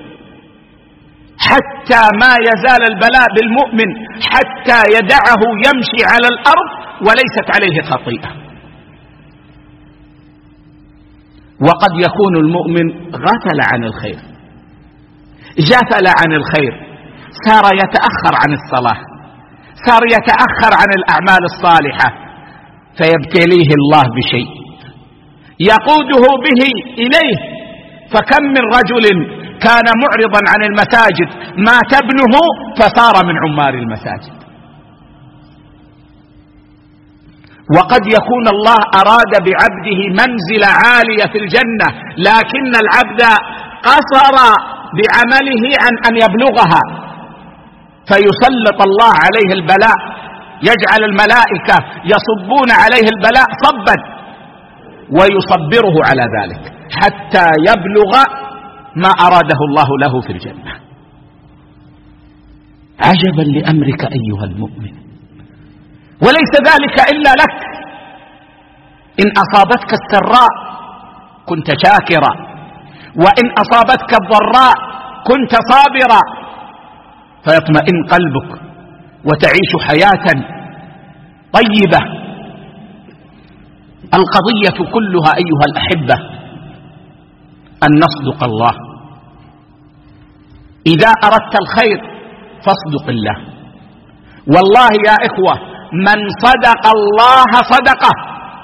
حتى ما يزال البلاء بالمؤمن حتى يدعه يمشي على الأرض وليست عليه خطيئة. وقد يكون المؤمن غفل عن الخير، جفل عن الخير، صار يتأخر عن الصلاة، صار يتأخر عن الأعمال الصالحة، فيبتليه الله بشيء يقوده به إليه. فكم من رجل كان معرضا عن المساجد مات ابنه فصار من عمار المساجد. وقد يكون الله أراد بعبده منزلة عالية في الجنة، لكن العبد قصر بعمله عن أن يبلغها، فيسلط الله عليه البلاء، يجعل الملائكة يصبون عليه البلاء صبا ويصبره على ذلك حتى يبلغ ما أراده الله له في الجنة. عجبا لأمرك أيها المؤمن، وليس ذلك إلا لك. إن أصابتك السراء كنت شاكرا، وإن أصابتك الضراء كنت صابرا، فيطمئن قلبك وتعيش حياة طيبة. القضية كلها أيها الأحبة أن نصدق الله. إذا أردت الخير فاصدق الله. والله يا إخوة من صدق الله صدقه.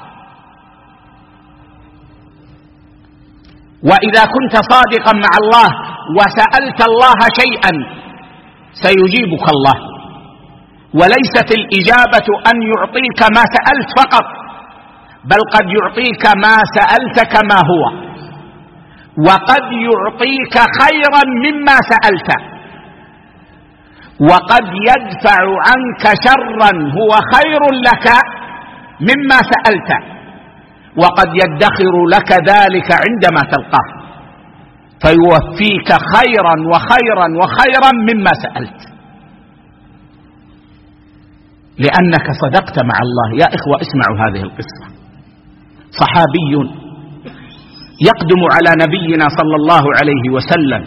وإذا كنت صادقا مع الله وسألت الله شيئا سيجيبك الله، وليست الإجابة أن يعطيك ما سألت فقط، بل قد يعطيك ما سألت كما هو، وقد يعطيك خيرا مما سألت، وقد يدفع عنك شرا هو خير لك مما سألت، وقد يدخر لك ذلك عندما تلقاه فيوفيك خيرا وخيرا وخيرا مما سألت، لأنك صدقت مع الله. يا إخوة اسمعوا هذه القصة. صحابي يقدم على نبينا صلى الله عليه وسلم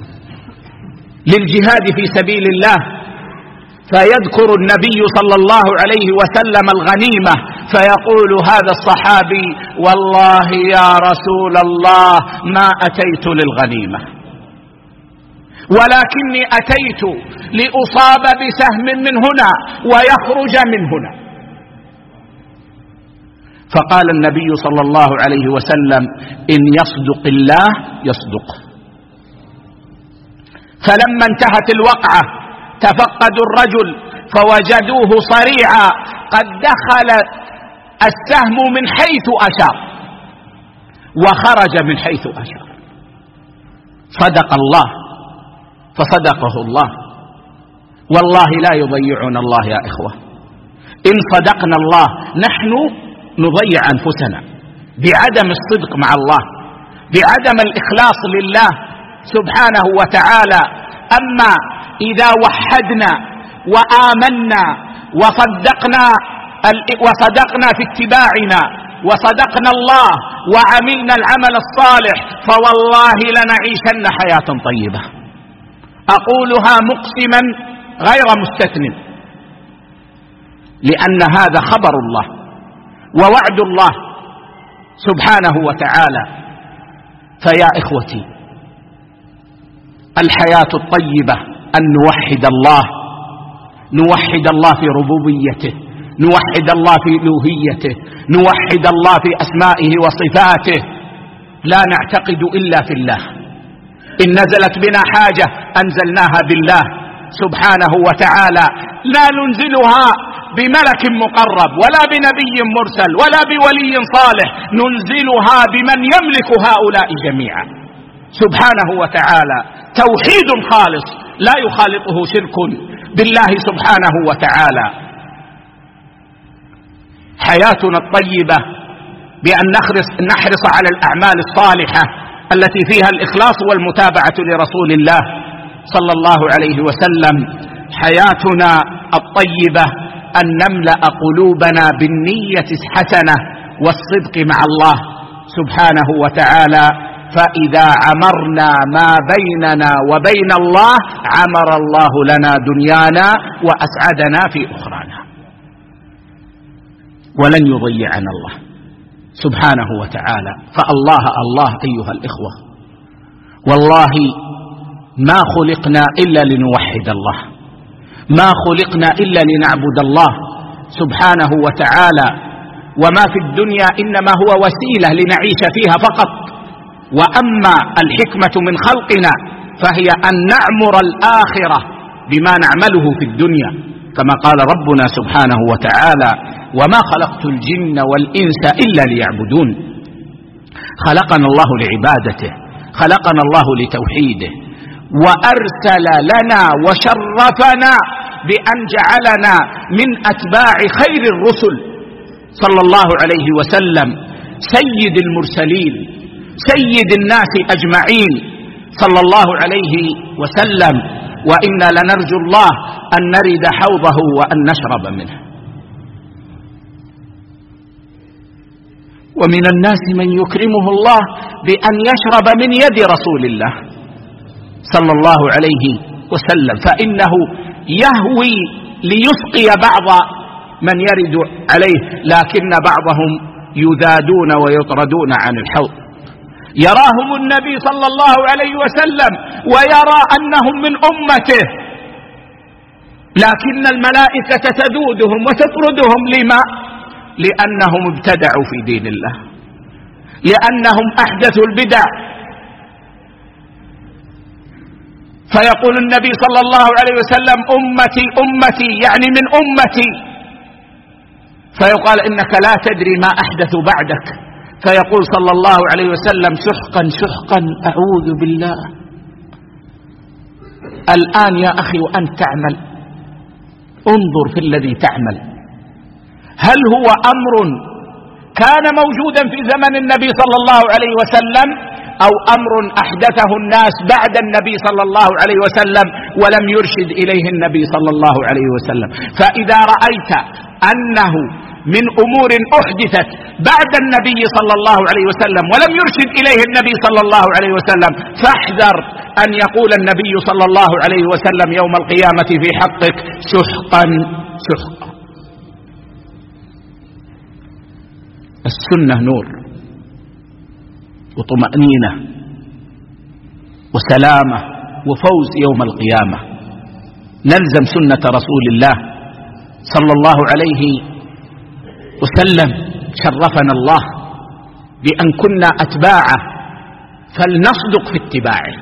للجهاد في سبيل الله، فيذكر النبي صلى الله عليه وسلم الغنيمة، فيقول هذا الصحابي والله يا رسول الله ما أتيت للغنيمة، ولكني أتيت لأصاب بسهم من هنا ويخرج من هنا. فقال النبي صلى الله عليه وسلم إن يصدق الله يصدق. فلما انتهت الوقعة تفقدوا الرجل فوجدوه صريعا قد دخل السهم من حيث أشار وخرج من حيث أشار. صدق الله فصدقه الله. والله لا يضيعنا الله يا إخوة. إن صدقنا الله نحن نضيع أنفسنا بعدم الصدق مع الله، بعدم الإخلاص لله سبحانه وتعالى. أما إذا وحدنا وآمنا وصدقنا في اتباعنا وصدقنا الله وعملنا العمل الصالح فوالله لنعيشن حياة طيبة. أقولها مقسما غير مستثنٍ، لأن هذا خبر الله ووعد الله سبحانه وتعالى. فيا إخوتي الحياة الطيبة أن نوحد الله، نوحد الله في ربوبيته، نوحد الله في ألوهيته، نوحد الله في أسمائه وصفاته، لا نعتقد إلا في الله. إن نزلت بنا حاجة أنزلناها بالله سبحانه وتعالى، لا ننزلها بملك مقرب ولا بنبي مرسل ولا بولي صالح، ننزلها بمن يملك هؤلاء جميعا سبحانه وتعالى. توحيد خالص لا يخالطه شرك بالله سبحانه وتعالى. حياتنا الطيبة بأن نحرص على الأعمال الصالحة التي فيها الإخلاص والمتابعة لرسول الله صلى الله عليه وسلم. حياتنا الطيبة أن نملأ قلوبنا بالنية الحسنة والصدق مع الله سبحانه وتعالى، فإذا عمرنا ما بيننا وبين الله عمر الله لنا دنيانا وأسعدنا في أخرانا، ولن يضيعنا الله سبحانه وتعالى. فالله الله أيها الإخوة، والله ما خلقنا إلا لنوحد الله، ما خلقنا إلا لنعبد الله سبحانه وتعالى، وما في الدنيا إنما هو وسيلة لنعيش فيها فقط. وأما الحكمة من خلقنا فهي أن نعمر الآخرة بما نعمله في الدنيا، كما قال ربنا سبحانه وتعالى: وما خلقت الجن والإنس إلا ليعبدون. خلقنا الله لعبادته، خلقنا الله لتوحيده، وأرسل لنا وشرفنا بأن جعلنا من أتباع خير الرسل صلى الله عليه وسلم، سيد المرسلين، سيد الناس أجمعين صلى الله عليه وسلم. وإنا لنرجو الله أن نرد حوضه وأن نشرب منه. ومن الناس من يكرمه الله بأن يشرب من يد رسول الله صلى الله عليه وسلم، فإنه يهوي ليسقي بعض من يرد عليه، لكن بعضهم يذادون ويطردون عن الحوض. يراهم النبي صلى الله عليه وسلم ويرى أنهم من أمته، لكن الملائكة تذودهم وتطردهم. لما؟ لأنهم ابتدعوا في دين الله، لأنهم أحدثوا البدع. فيقول النبي صلى الله عليه وسلم: أمتي أمتي، يعني من أمتي. فيقال: إنك لا تدري ما أحدث بعدك. فيقول صلى الله عليه وسلم: سحقا سحقا، أعوذ بالله. الآن يا أخي وأنت تعمل، انظر في الذي تعمل، هل هو أمر كان موجودا في زمن النبي صلى الله عليه وسلم، أو أمر أحدثه الناس بعد النبي صلى الله عليه وسلم ولم يرشد إليه النبي صلى الله عليه وسلم؟ فإذا رأيت أنه من أمور أحدثت بعد النبي صلى الله عليه وسلم ولم يرشد إليه النبي صلى الله عليه وسلم، فاحذر أن يقول النبي صلى الله عليه وسلم يوم القيامة في حقك: سحقا سحقا. السنة نور وطمأنينة وسلامة وفوز يوم القيامة. نلزم سنة رسول الله صلى الله عليه وسلم، شرفنا الله بأن كنا أتباعه، فلنصدق في اتباعه.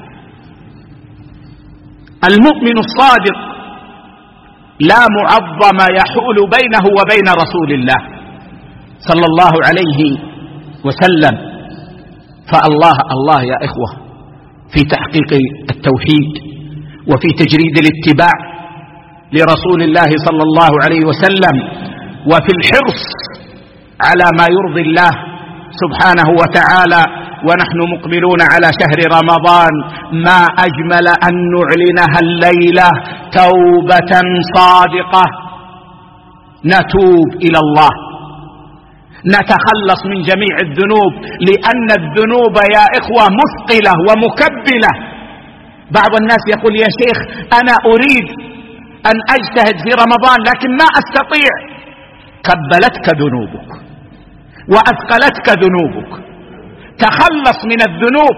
المؤمن الصادق لا معظم يحول بينه وبين رسول الله صلى الله عليه وسلم. فالله الله يا إخوة في تحقيق التوحيد وفي تجريد الاتباع لرسول الله صلى الله عليه وسلم، وفي الحرص على ما يرضي الله سبحانه وتعالى. ونحن مقبلون على شهر رمضان، ما أجمل أن نعلنها الليلة توبة صادقة، نتوب إلى الله، نتخلص من جميع الذنوب، لأن الذنوب يا إخوة مثقلة ومكبلة. بعض الناس يقول: يا شيخ أنا أريد أن أجتهد في رمضان لكن ما أستطيع. كبلتك ذنوبك وأثقلتك ذنوبك. تخلص من الذنوب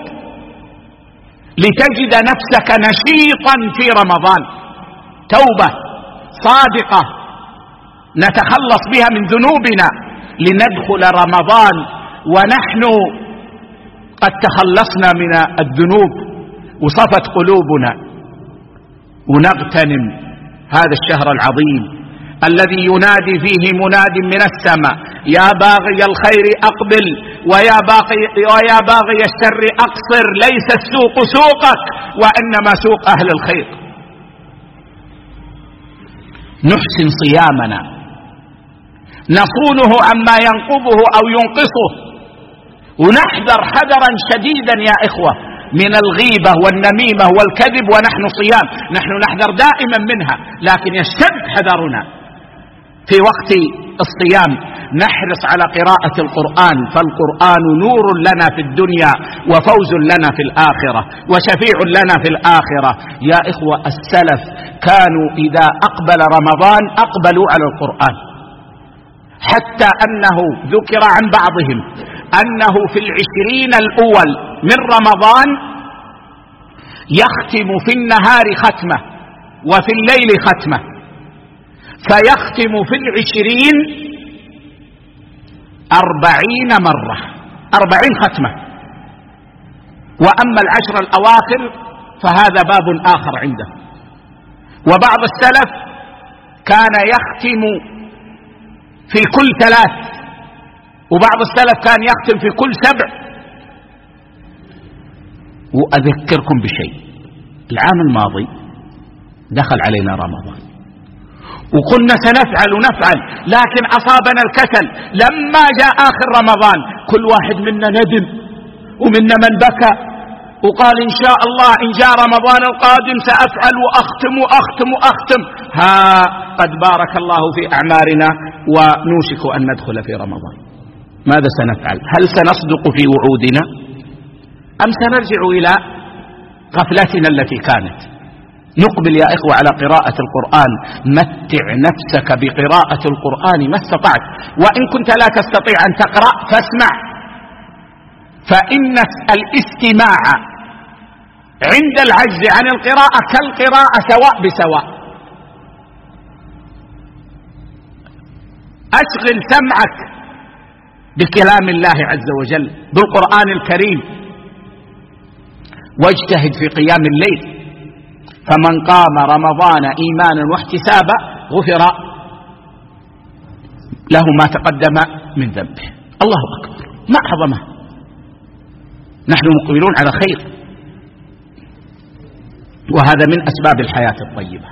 لتجد نفسك نشيطا في رمضان. توبة صادقة نتخلص بها من ذنوبنا لندخل رمضان ونحن قد تخلصنا من الذنوب وصفت قلوبنا، ونغتنم هذا الشهر العظيم الذي ينادي فيه مناد من السماء: يا باغي الخير أقبل ويا باغي الشر أقصر، ليس السوق سوقك وإنما سوق أهل الخير. نحسن صيامنا نصونه عما ينقضه أو ينقصه، ونحذر حذرا شديدا يا إخوة من الغيبة والنميمة والكذب ونحن صيام. نحن نحذر دائما منها، لكن يشتد حذرنا في وقت الصيام. نحرص على قراءة القرآن، فالقرآن نور لنا في الدنيا وفوز لنا في الآخرة وشفيع لنا في الآخرة. يا إخوة السلف كانوا إذا أقبل رمضان أقبلوا على القرآن، حتى أنه ذكر عن بعضهم أنه في 20 الأول من رمضان يختم في النهار ختمة وفي الليل ختمة، فيختم في 20 40 مرة، 40 ختمة. وأما 10 الأواخر فهذا باب آخر عنده. وبعض السلف كان يختم في كل 3، وبعض السلف كان يختم في كل 7. وأذكركم بشيء، العام الماضي دخل علينا رمضان وقلنا سنفعل ونفعل، لكن أصابنا الكسل. لما جاء آخر رمضان كل واحد منا ندم، ومنا من بكى وقال إن شاء الله إن جاء رمضان القادم سأفعل وأختم وأختم وأختم. ها قد بارك الله في أعمارنا ونوشك أن ندخل في رمضان. ماذا سنفعل؟ هل سنصدق في وعودنا أم سنرجع إلى غفلتنا التي كانت؟ نقبل يا إخوة على قراءة القرآن. متع نفسك بقراءة القرآن ما استطعت، وإن كنت لا تستطيع أن تقرأ فاسمع، فإن الاستماع عند العجز عن القراءة كالقراءة سواء بسواء. أشغل سمعك بكلام الله عز وجل بالقرآن الكريم، واجتهد في قيام الليل، فمن قام رمضان إيمانا واحتسابا غفر له ما تقدم من ذنبه. الله أكبر، ما أعظمه. نحن مقبلون على خير، وهذا من أسباب الحياة الطيبة.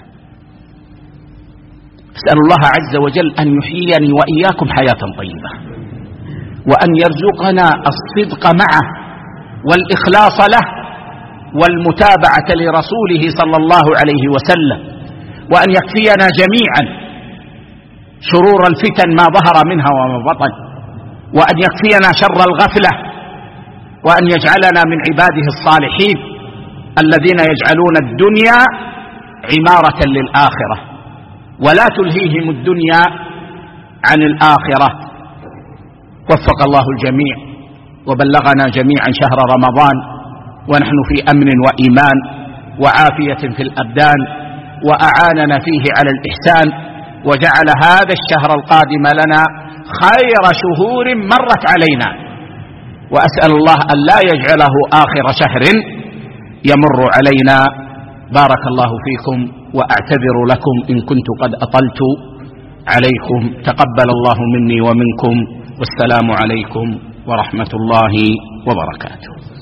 أسأل الله عز وجل أن يحييني وإياكم حياة طيبة، وأن يرزقنا الصدق معه والإخلاص له والمتابعة لرسوله صلى الله عليه وسلم، وأن يكفينا جميعا شرور الفتن ما ظهر منها وما بطن، وأن يكفينا شر الغفلة، وأن يجعلنا من عباده الصالحين الذين يجعلون الدنيا عمارة للآخرة ولا تلهيهم الدنيا عن الآخرة. وفق الله الجميع وبلغنا جميعا شهر رمضان ونحن في أمن وإيمان وعافية في الأبدان، وأعاننا فيه على الإحسان، وجعل هذا الشهر القادم لنا خير شهور مرت علينا، وأسأل الله أن لا يجعله آخر شهر يمر علينا. بارك الله فيكم، وأعتذر لكم إن كنت قد أطلت عليكم. تقبل الله مني ومنكم، والسلام عليكم ورحمة الله وبركاته.